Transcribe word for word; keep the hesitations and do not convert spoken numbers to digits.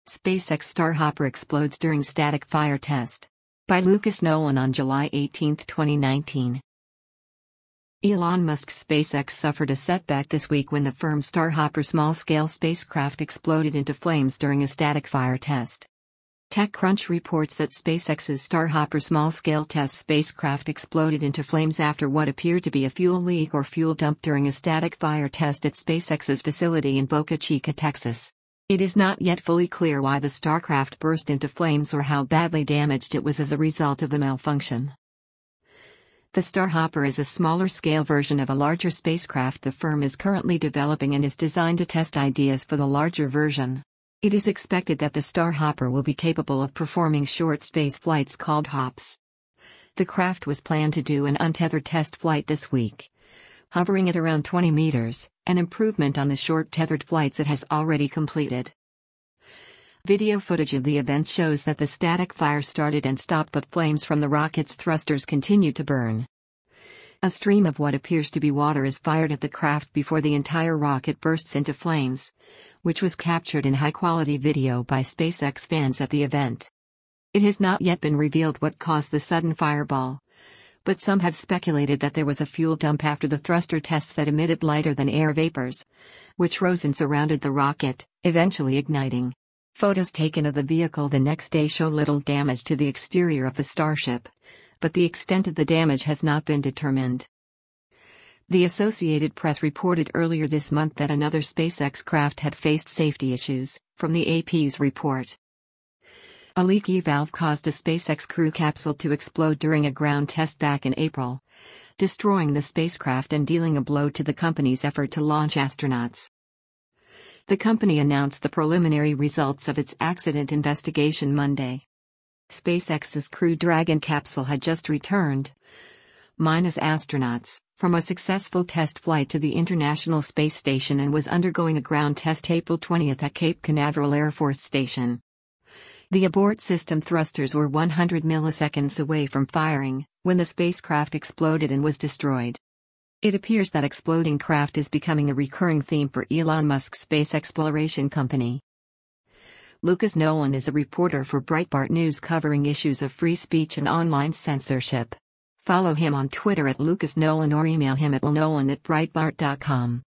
SpaceX Starhopper explodes during static fire test. By Lucas Nolan on July eighteenth, twenty nineteen. Elon Musk's SpaceX suffered a setback this week when the firm's Starhopper small-scale spacecraft exploded into flames during a static fire test. TechCrunch reports that SpaceX's Starhopper small-scale test spacecraft exploded into flames after what appeared to be a fuel leak or fuel dump during a static fire test at SpaceX's facility in Boca Chica, Texas. It is not yet fully clear why the Starcraft burst into flames or how badly damaged it was as a result of the malfunction. The Starhopper is a smaller-scale version of a larger spacecraft the firm is currently developing and is designed to test ideas for the larger version. It is expected that the Starhopper will be capable of performing short space flights called hops. The craft was planned to do an untethered test flight this week, hovering at around twenty meters, an improvement on the short tethered flights it has already completed. Video footage of the event shows that the static fire started and stopped, but flames from the rocket's thrusters continued to burn. A stream of what appears to be water is fired at the craft before the entire rocket bursts into flames, which was captured in high-quality video by SpaceX fans at the event. It has not yet been revealed what caused the sudden fireball, but some have speculated that there was a fuel dump after the thruster tests that emitted lighter-than-air vapors, which rose and surrounded the rocket, eventually igniting. Photos taken of the vehicle the next day show little damage to the exterior of the Starship, but the extent of the damage has not been determined. The Associated Press reported earlier this month that another SpaceX craft had faced safety issues, from the A P's report. A leaky valve caused a SpaceX Crew capsule to explode during a ground test back in April, destroying the spacecraft and dealing a blow to the company's effort to launch astronauts. The company announced the preliminary results of its accident investigation Monday. SpaceX's Crew Dragon capsule had just returned, minus astronauts, from a successful test flight to the International Space Station and was undergoing a ground test April twentieth at Cape Canaveral Air Force Station. The abort system thrusters were one hundred milliseconds away from firing when the spacecraft exploded and was destroyed. It appears that exploding craft is becoming a recurring theme for Elon Musk's space exploration company. Lucas Nolan is a reporter for Breitbart News covering issues of free speech and online censorship. Follow him on Twitter at Lucas Nolan or email him at nolan at breitbart dot com.